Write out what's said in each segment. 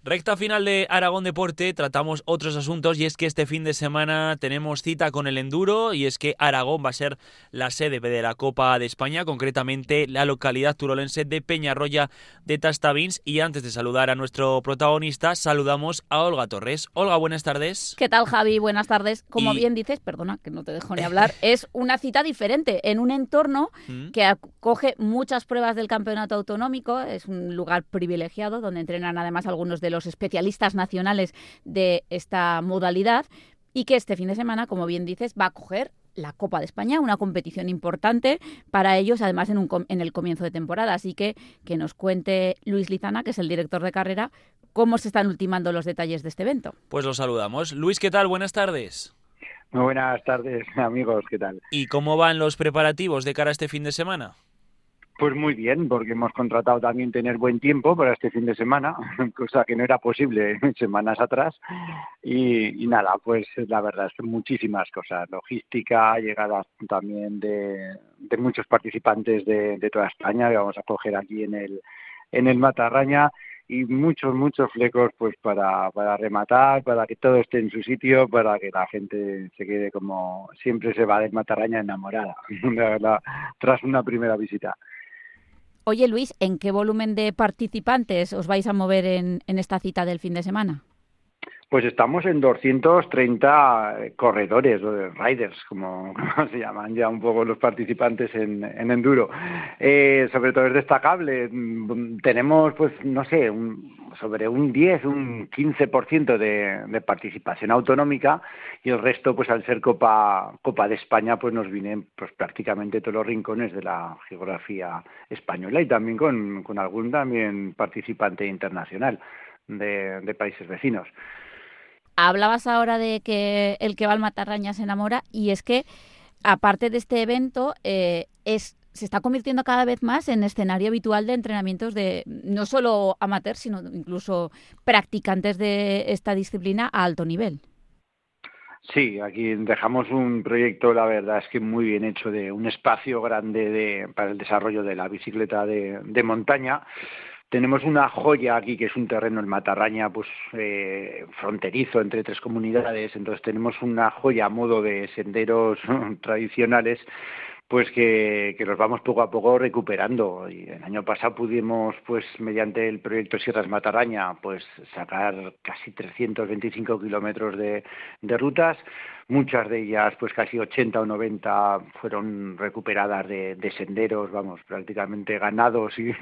Recta final de Aragón Deporte, tratamos otros asuntos y es que este fin de semana tenemos cita con el enduro y es que Aragón va a ser la sede de la Copa de España, concretamente la localidad turolense de Peñarroya de Tastavins. Y antes de saludar a nuestro protagonista, saludamos a Olga Torres. Olga, buenas tardes. ¿Qué tal, Javi? Buenas tardes. Como bien dices, perdona que no te dejo ni hablar, es una cita diferente en un entorno que acoge muchas pruebas del campeonato autonómico, es un lugar privilegiado donde entrenan además algunos de los especialistas nacionales de esta modalidad y que este fin de semana, como bien dices, va a acoger la Copa de España, una competición importante para ellos, además en el comienzo de temporada. Así que nos cuente Luis Lizana, que es el director de carrera, cómo se están ultimando los detalles de este evento. Pues lo saludamos. Luis, ¿qué tal? Buenas tardes. Muy buenas tardes, amigos, ¿qué tal? ¿Y cómo van los preparativos de cara a este fin de semana? Pues muy bien, porque hemos contratado también tener buen tiempo para este fin de semana, cosa que no era posible semanas atrás. Y nada, pues la verdad es que muchísimas cosas, logística, llegadas también de muchos participantes de toda España que vamos a coger aquí en el Matarraña, y muchos flecos pues para rematar, para que todo esté en su sitio, para que la gente se quede como siempre se va del Matarraña enamorada, la verdad, tras una primera visita. Oye, Luis, ¿en qué volumen de participantes os vais a mover en esta cita del fin de semana? Pues estamos en 230 corredores, o riders, como se llaman ya un poco los participantes en enduro. Sobre todo es destacable. Tenemos, pues no sé, sobre un 10, un 15% de participación autonómica, y el resto, pues al ser Copa de España, pues nos vienen pues prácticamente todos los rincones de la geografía española, y también con algún también participante internacional de países vecinos. Hablabas ahora de que el que va al Matarraña se enamora, y es que, aparte de este evento, se está convirtiendo cada vez más en escenario habitual de entrenamientos de no solo amateurs, sino incluso practicantes de esta disciplina a alto nivel. Sí, aquí dejamos un proyecto, la verdad es que muy bien hecho, de un espacio grande para el desarrollo de la bicicleta de montaña. Tenemos una joya aquí, que es un terreno, el Matarraña, pues fronterizo entre 3 comunidades. Entonces tenemos una joya a modo de senderos tradicionales, pues que los vamos poco a poco recuperando. Y el año pasado pudimos, pues mediante el proyecto Sierras Matarraña, pues sacar casi 325 kilómetros de rutas. Muchas de ellas, pues casi 80 o 90, fueron recuperadas de senderos, vamos, prácticamente ganados, y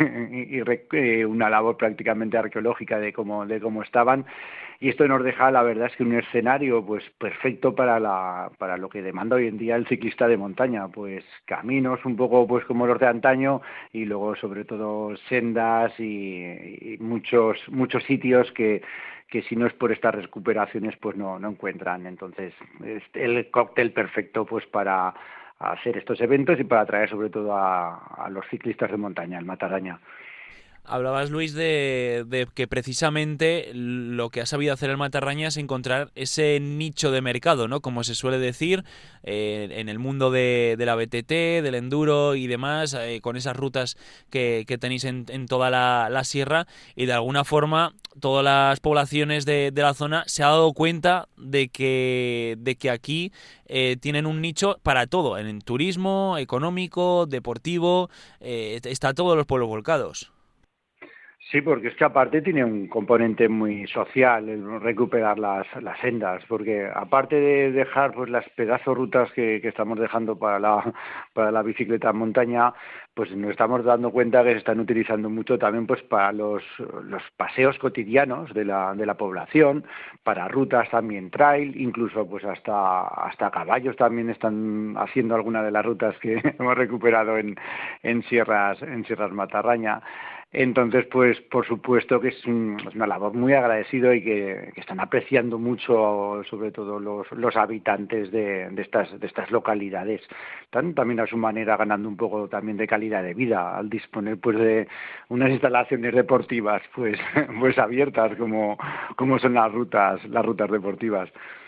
una labor prácticamente arqueológica de cómo estaban. Y esto nos deja, la verdad es que un escenario pues perfecto para lo que demanda hoy en día el ciclista de montaña, pues caminos un poco pues como los de antaño, y luego sobre todo sendas y muchos sitios que si no es por estas recuperaciones pues no encuentran. Entonces es el cóctel perfecto pues para hacer estos eventos y para atraer sobre todo a los ciclistas de montaña, el Matarraña. Hablabas, Luis, de que precisamente lo que ha sabido hacer el Matarraña es encontrar ese nicho de mercado, ¿no? Como se suele decir, en el mundo de la BTT, del enduro y demás, con esas rutas que tenéis en toda la sierra, y de alguna forma todas las poblaciones de la zona se ha dado cuenta de que aquí tienen un nicho para todo, en turismo, económico, deportivo, está todos los pueblos volcados. Sí, porque es que aparte tiene un componente muy social el recuperar las sendas, porque aparte de dejar pues las pedazos rutas que estamos dejando para la bicicleta en montaña, pues nos estamos dando cuenta que se están utilizando mucho también pues para los paseos cotidianos de la población, para rutas también trail, incluso pues hasta caballos también están haciendo alguna de las rutas que hemos recuperado en Sierras Matarraña. Entonces, pues por supuesto que es una labor muy agradecido, y que están apreciando mucho, sobre todo los habitantes de estas localidades. Están también a su manera ganando un poco también de calidad de vida al disponer pues de unas instalaciones deportivas pues abiertas como son las rutas deportivas.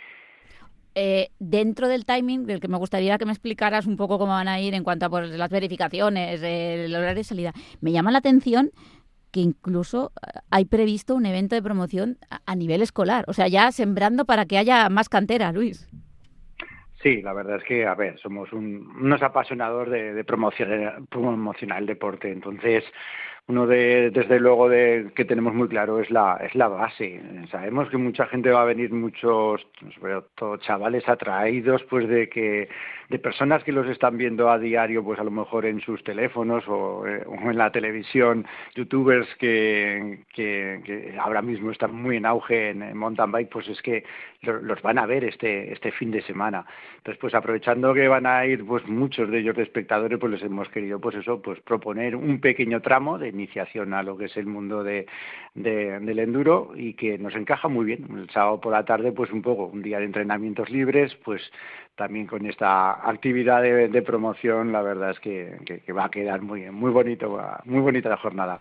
Dentro del timing, del que me gustaría que me explicaras un poco cómo van a ir en cuanto a pues, las verificaciones, el horario de salida, me llama la atención que incluso hay previsto un evento de promoción a nivel escolar. O sea, ya sembrando para que haya más cantera, Luis. Sí, la verdad es que, a ver, somos unos apasionados de promocionar el deporte. Entonces, desde luego, que tenemos muy claro es la base. Sabemos que mucha gente va a venir, muchos, sobre todo chavales atraídos, pues de personas que los están viendo a diario, pues a lo mejor en sus teléfonos o en la televisión, youtubers que ahora mismo están muy en auge en mountain bike, pues es que los van a ver este fin de semana. Entonces, pues aprovechando que van a ir pues muchos de ellos de espectadores, pues les hemos querido pues proponer un pequeño tramo de iniciación a lo que es el mundo del enduro, y que nos encaja muy bien. El sábado por la tarde, pues un día de entrenamientos libres, pues también con esta actividad de promoción, la verdad es que va a quedar muy bonita la jornada.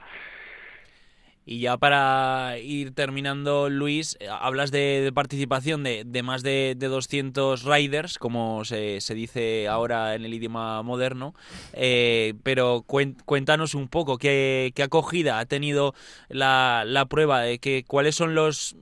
Y ya para ir terminando, Luis, hablas de participación de más de 200 riders, como se dice ahora en el idioma moderno, pero cuéntanos un poco qué acogida ha tenido la prueba, cuáles son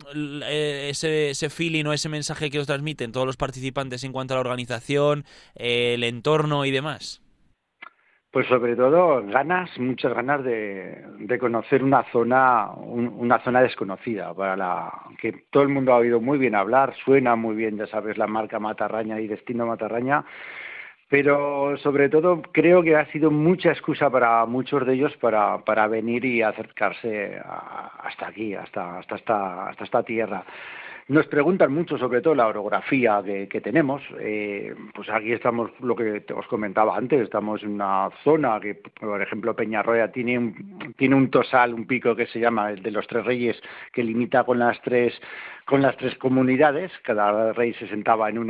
ese feeling o ese mensaje que os transmiten todos los participantes en cuanto a la organización, el entorno y demás. Pues sobre todo muchas ganas de conocer una zona desconocida, para que todo el mundo ha oído muy bien hablar, suena muy bien, ya sabes, la marca Matarraña y Destino Matarraña, pero sobre todo creo que ha sido mucha excusa para muchos de ellos para venir y acercarse hasta aquí, hasta esta tierra. Nos preguntan mucho sobre todo la orografía que tenemos. Pues aquí estamos, lo que os comentaba antes, estamos en una zona que, por ejemplo, Peñarroya tiene un tosal, un pico que se llama el de los Tres Reyes, que limita con las tres comunidades. Cada rey se sentaba en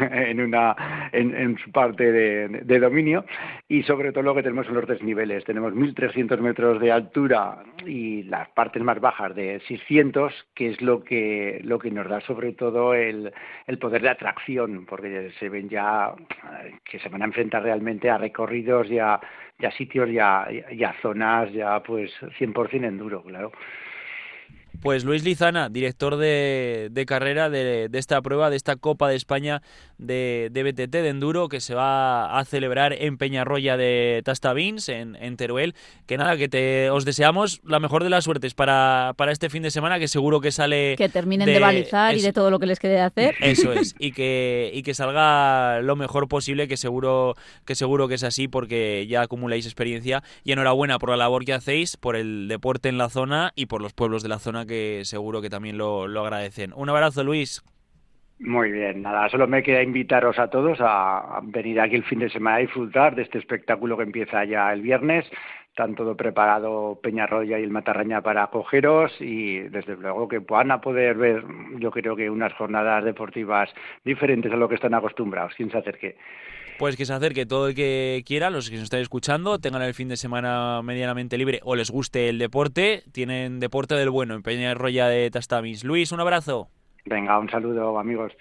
su parte de dominio, y sobre todo lo que tenemos son los desniveles. Tenemos 1.300 metros de altura y las partes más bajas de 600, que es lo que nos da sobre todo el poder de atracción, porque se ven ya que se van a enfrentar realmente a recorridos y a sitios y a zonas ya pues 100% enduro, claro. Pues Luis Lizana, director de carrera de esta prueba, de esta Copa de España de BTT de Enduro, que se va a celebrar en Peñarroya de Tastavins, en Teruel. Que nada, os deseamos la mejor de las suertes para este fin de semana, que seguro que sale... Que terminen de balizar y de todo lo que les quede de hacer. Eso es, y que salga lo mejor posible, que seguro que es así, porque ya acumuláis experiencia. Y enhorabuena por la labor que hacéis, por el deporte en la zona y por los pueblos de la zona, que seguro que también lo agradecen. Un abrazo, Luis. Muy bien, nada, solo me queda invitaros a todos a venir aquí el fin de semana a disfrutar de este espectáculo que empieza ya el viernes. Están todo preparado Peñarroya y el Matarraña para acogeros, y desde luego que van a poder ver, yo creo que unas jornadas deportivas diferentes a lo que están acostumbrados. ¿Quién se acerque? Pues que se acerque todo el que quiera, los que nos estén escuchando, tengan el fin de semana medianamente libre o les guste el deporte, tienen deporte del bueno en Peñarroya de Tastavins. Luis, un abrazo. Venga, un saludo, amigos.